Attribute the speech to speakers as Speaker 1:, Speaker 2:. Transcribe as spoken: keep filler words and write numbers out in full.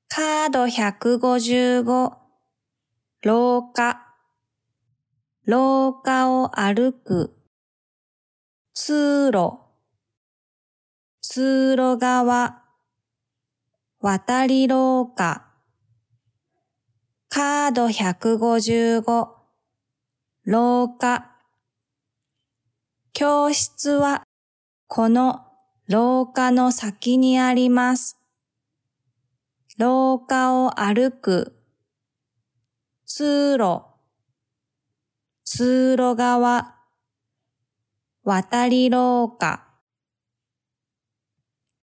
Speaker 1: カードひゃくごじゅうご、廊下、廊下を歩く、通路、通路側、渡り廊下、カードひゃくごじゅうご、廊下、教室はこの廊下の先にあります。廊下を歩く、通路、通路側、渡り廊下。